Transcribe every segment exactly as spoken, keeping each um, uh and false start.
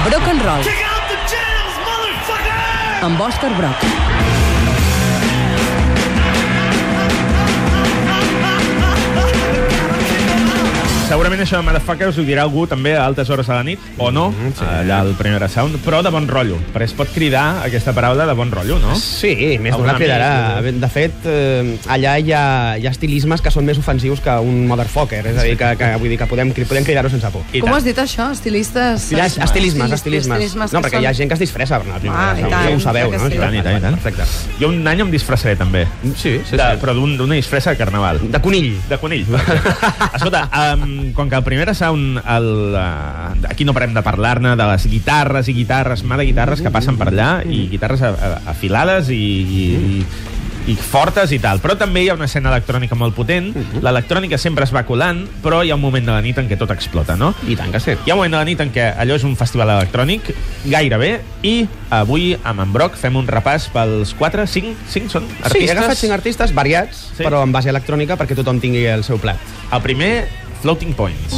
Brock and Roll. Amb Òscar Brock. Segurament això de Motherfuckers ho dirà algú també a altes hores de la nit, o no, mm, sí. allà al Primera Sound, però de bon rotllo, perquè es pot cridar aquesta paraula de bon rotllo, no? Sí, més d'una cridarà. De fet, eh, allà hi ha, hi ha estilismes que són més ofensius que un motherfucker, és a dir, que, que, vull dir que podem, podem cridar-ho sense por. Com has dit això? Estilistes? Estilismes, estilismes. estilismes. No, perquè hi ha gent que es disfressa per anar al Primera Sound, ja ho sabeu, no? I tant, i tant, i tant. Perfecte. Jo un any em disfressaré també. Sí, sí, de, sí. Però d'una disfressa de carnaval. De conill. De conill. Escolta, um, com que el Primera Sound, el, uh, aquí no parem de parlar-ne, de les guitarres i guitarres, mà de guitarres que passen per allà, i guitarres a, a, afilades i, i, i, i fortes i tal. Però també hi ha una escena electrònica molt potent. L'electrònica sempre es va colant, però hi ha un moment de la nit en què tot explota, no? I tant que sí. Hi ha un moment de la nit en què allò és un festival electrònic, gairebé, i avui amb en Brock fem un repàs pels quatre, cinc, cinc són artistes? Sí, he agafat cinc artistes variats, sí. Però en base electrònica perquè tothom tingui el seu plat. El primer, Floating Points.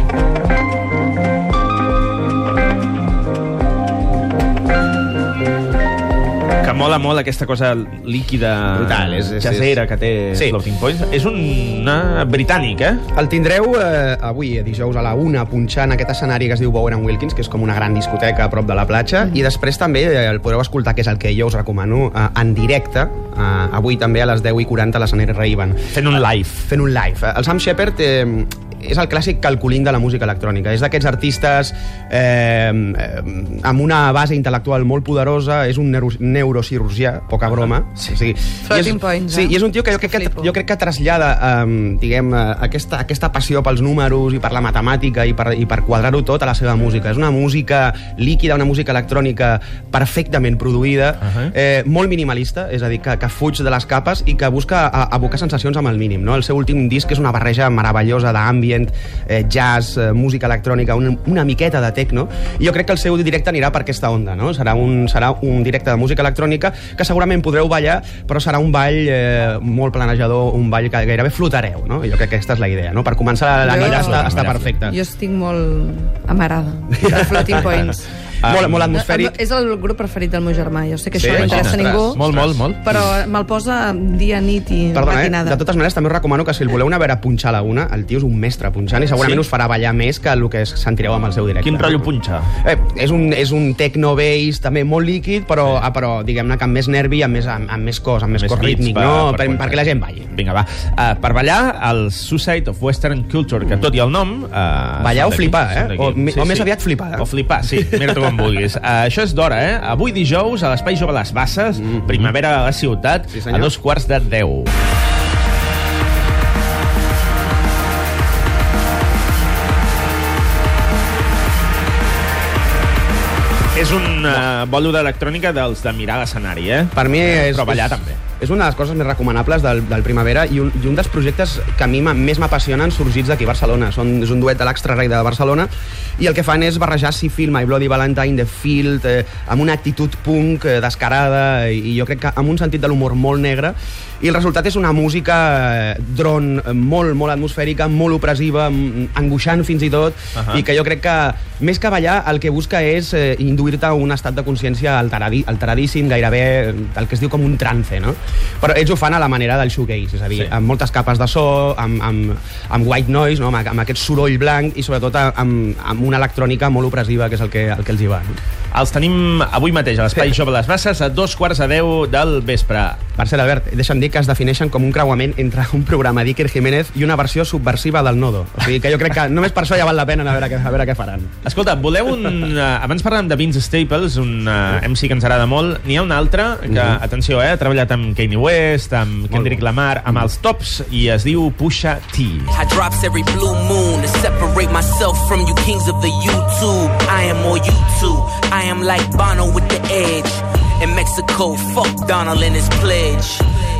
Que mola molt aquesta cosa líquida, brutal, és, és, jazzera que té sí. Floating Points. És un uh, britànic, eh? El tindreu eh, avui, dijous, a la una, punxant aquest escenari que es diu Bower and Wilkins, que és com una gran discoteca a prop de la platja, mm. i després també el podreu escoltar, que és el que jo us recomano, eh, en directe, eh, avui també a les deu i quaranta a l'escenari Ray-Ban. Fent un live. Fent un live. El Sam Shepard eh, és el clàssic calculín de la música electrònica. És d'aquests artistes eh, eh, amb una base intel·lectual molt poderosa, és un neuro neurocirurgià, poca broma. Sí. Sí. Floating és, Points, sí, eh? I és un tio que jo crec que, jo crec que trasllada eh, diguem, aquesta, aquesta passió pels números i per la matemàtica i per, i per quadrar-ho tot a la seva música. És una música líquida, una música electrònica perfectament produïda, uh -huh. eh, molt minimalista, és a dir, que, que fuig de les capes i que busca a, abocar sensacions amb el mínim, no? El seu últim disc és una barreja meravellosa d'ambient, Eh, jazz, eh, música electrònica, una, una miqueta de techno, i jo crec que el seu directe anirà per aquesta onda, no? Serà un, serà un directe de música electrònica que segurament podreu ballar, però serà un ball eh, molt planejador, un ball que gairebé flotareu, no? Jo crec que aquesta és la idea, no? Per començar la nit està, està perfecta. Jo estic molt amarada de Floating Points. Um, molt, molt atmosfèric. És el grup preferit del meu germà. Jo sé que sí, això no interessa a ningú. Molt, molt, molt. Però me'l posa dia, nit i Perdona, matinada. Eh? De totes maneres, també us recomano que si el voleu anar a veure punxar a la una, el tio és un mestre punxant i segurament sí? us farà ballar més que el que sentireu amb el seu directe. Quin rotllo punxa? Eh, és un, és un techno-bass també molt líquid, però, sí. ah, però diguem-ne que amb més nervi, amb més, amb, amb més cos, amb més, més cos rítmic, per, no? Per, per, perquè la gent balli. Vinga, va. Uh, per ballar, el Suicide of Western Culture, que tot i el nom... Uh, ballar o flipar, eh? O, sí, o més sí. aviat flipar. O flipar, sí. Mira tu com vulguis. Uh, això és d'hora, eh? Avui dijous, a l'Espai Jove Les Basses, mm-hmm. Primavera a la ciutat, sí, a dos quarts de deu. És un uh, bolo d'electrònica dels de mirar l'escenari, eh? Per mi és... Però ballar també. És una de les coses més recomanables del, del Primavera i un, i un dels projectes que a mi més m'apassionen sorgits d'aquí a Barcelona. Són, és un duet de l'Extra Rei de Barcelona i el que fan és barrejar Sea Film, My Bloody Valentine, The Field, eh, amb una actitud punk eh, descarada i, i jo crec que amb un sentit de l'humor molt negre, i el resultat és una música eh, dron molt, molt atmosfèrica, molt opressiva, angoixant fins i tot, uh -huh. i que jo crec que més que ballar el que busca és eh, induir-te a un estat de consciència alteradi, alteradíssim, gairebé el que es diu com un trance, no? Però ells ho fan a la manera del shoegaze, és a dir, sí. amb moltes capes de so, amb, amb, amb white noise, no? amb, amb aquest soroll blanc i sobretot amb, amb una electrònica molt opressiva, que és el que, el que els hi va. No? Els tenim avui mateix a l'Espai sí. Jove Les Basses a dos quarts de deu del vespre. Marcel Albert, deixa'm dir que es defineixen com un creuament entre un programa d'Iker Jiménez i una versió subversiva del Nodo. O sigui que jo crec que només per això ja val la pena a veure, a veure què faran. Escolta, voleu un... Uh, abans parlàvem de Vince Staples, un uh, M C que ens agrada molt. N'hi ha un altre que, mm-hmm. atenció, eh, ha treballat amb Kanye West, amb Kendrick Lamar, amb els Tops, i es diu Pusha T. I drops every blue moon to separate myself from you kings of the YouTube. I am more YouTube. I am like Bono with the edge. In Mexico, fuck Donald and his pledge.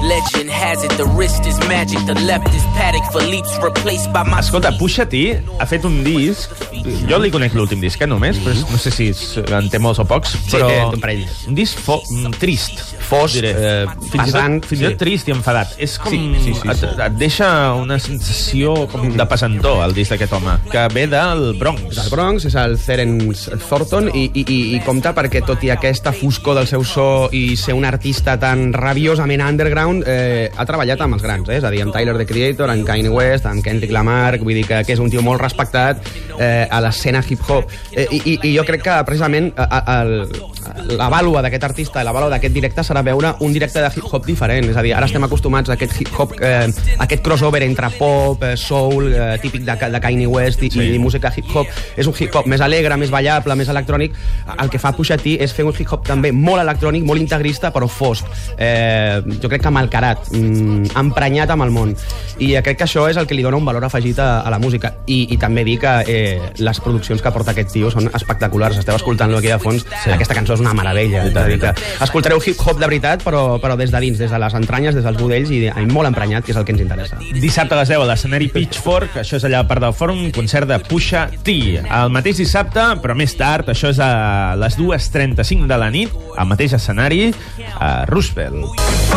Legend has it, the wrist is magic, the left is Paddock, Philippe's replaced by my... Escolta, Pusha T ha fet un disc, jo li conec l'últim disc, eh, només, però no sé si en té molts o pocs, però té un parell. Un disc fo trist, fos, diré. eh, fins pesant, i tot, fins i tot sí. trist i enfadat. És com... Sí, sí, sí, sí. Et, et deixa una sensació com de pesantor, el disc d'aquest home, que ve del Bronx. Del Bronx, és el Terence Thornton, i, i, i, i compta perquè, tot i aquesta foscor del seu so i ser un artista tan rabiosament underground, eh, ha treballat amb els grans, eh? És a dir, amb Tyler, the Creator, amb Kanye West, amb Kendrick Lamar, vull dir que, que és un tio molt respectat eh, a l'escena hip-hop. Eh, i, I jo crec que, precisament, la vàlua d'aquest artista, la vàlua d'aquest directe serà veure un directe de hip-hop diferent. És a dir, ara estem acostumats a aquest hip-hop, eh, aquest crossover entre pop, eh, soul, eh, típic de, de Kanye West i, sí. i música hip-hop. És un hip-hop més alegre, més ballable, més electrònic. El que fa Pusha T és fer un hip-hop també molt electrònic, molt integrista, però fosc. Eh, jo crec que malcarat, mm, emprenyat amb el món. I crec que això és el que li dona un valor afegit a, a la música. I, i també dir que eh, les produccions que porta aquest tio són espectaculars. Esteu escoltant-lo aquí de fons. Sí. Aquesta cançó és una meravella. És a dir que escoltareu hip-hop de veritat, però, però des de dins, des de les entranyes, des dels budells, i molt emprenyat, que és el que ens interessa. Dissabte a les deu a l'escenari Pitchfork, això és allà a part del fòrum, concert de Pusha T. El mateix dissabte, però més tard, això és a les dues trenta-cinc de la nit, al mateix escenari, a Roosevelt.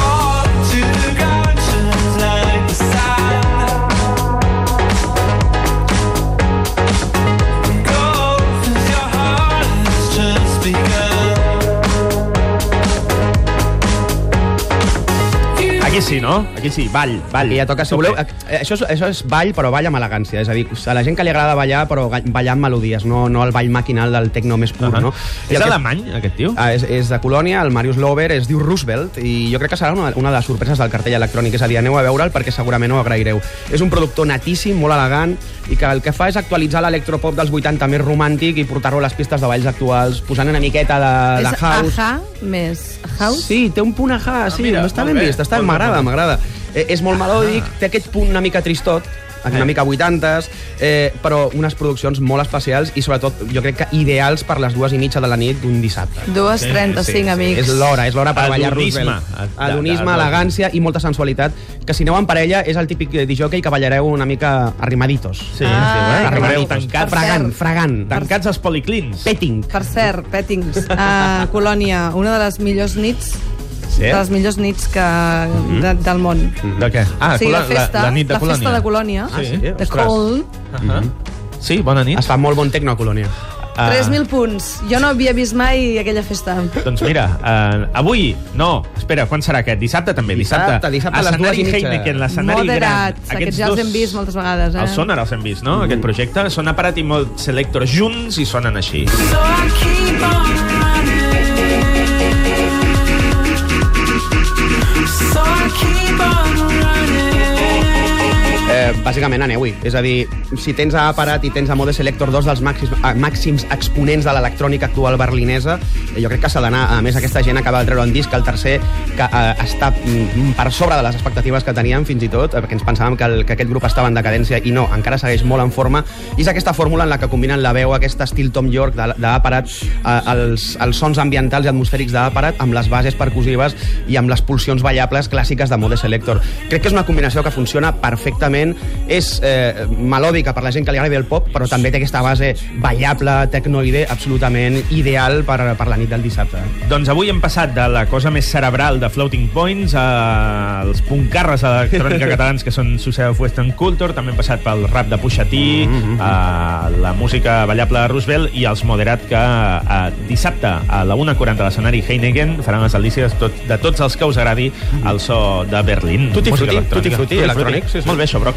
Aquí sí, no? Aquí sí, ball, ball. Aquí ja toca, si voleu, això és, això és ball, però ball amb elegància. És a dir, a la gent que li agrada ballar, però ballar amb melodies, no, no el ball maquinal del tecno més pur, uh -huh. no? És alemany, aquest tio? Ah, és, és de Colònia, el Marius Lover, es diu Roosevelt, i jo crec que serà una, una de les sorpreses del cartell electrònic. És a dir, aneu a veure'l perquè segurament ho agraireu. És un productor natíssim, molt elegant, i que el que fa és actualitzar l'electropop dels vuitanta més romàntic i portar-lo a les pistes de balls actuals, posant una miqueta de, de house. És aha més house? Sí, té un punt aha, sí, ah, mira, està ben vist, està, m'agrada, m'agrada. Eh, és molt melòdic, té aquest punt una mica tristot, una mica vuitantes, eh, però unes produccions molt especials i, sobretot, jo crec que ideals per les dues i mitja de la nit d'un dissabte. dues trenta-cinc, sí, sí, amics. És l'hora, és l'hora per ballar Roosevelt. Adonisme, elegància i molta sensualitat, que si aneu en parella és el típic disjockey que ballareu una mica arrimaditos. Sí, ah, eh? Arribareu tancats. Fregant, fregant. Tancats als policlins. Petting. Per cert, pettings. A Colònia, una de les millors nits Sí. de les millors nits que, mm-hmm. de, del món. Mm-hmm. De què? Ah, sí, la, festa, la, la nit de la Colònia. festa de Colònia. Ah, sí? The Cold. Uh -huh. mm-hmm. Sí, bona nit. Es fa molt bon tecno a Colònia. Uh, tres mil punts. Jo no havia vist mai aquella festa. Doncs mira, uh, avui, no, espera, quan serà aquest? Dissabte també, dissabte. Dissabte, dissabte a les dues i mitja. Heineken, l'escenari gran. Moderats, aquests ja els hem vist moltes vegades. Eh? Els Sonar els hem vist, no? Mm. Aquest projecte. Són Aparat i Mod Selector junts i sonen així. So I keep on running. So I keep on running. Eh, bàsicament aneu-hi. És a dir, si tens a Aparat i tens a Mode Selector, dos dels màxims, màxims exponents de l'electrònica actual berlinesa, eh, jo crec que s'ha d'anar. A més, aquesta gent acaba de treure un disc, el tercer, que eh, està mm, per sobre de les expectatives que teníem, fins i tot, perquè ens pensàvem que, el, que aquest grup estava en decadència, i no, encara segueix molt en forma. I és aquesta fórmula en la que combinen la veu, aquest estil Tom York d'Aparat, eh, els, els sons ambientals i atmosfèrics d'Aparat, amb les bases percussives i amb les pulsions ballables clàssiques de Mode Selector. Crec que és una combinació que funciona perfectament. És eh, melòdica per la gent que li agrada el pop, però també té aquesta base ballable, tecnoide, absolutament ideal per, per la nit del dissabte. Doncs avui hem passat de la cosa més cerebral de Floating Points als puncarres electrònica catalans que són Society of Western Culture, també hem passat pel rap de Pusha T, mm-hmm. a la música ballable de Roosevelt i els Moderat, que a dissabte a la una quaranta a l'escenari Heineken faran les delícies tot, de tots els que us agradi el so de Berlín. Tutti frutti, tutti frutti, electrònic. Molt bé, això, Broc.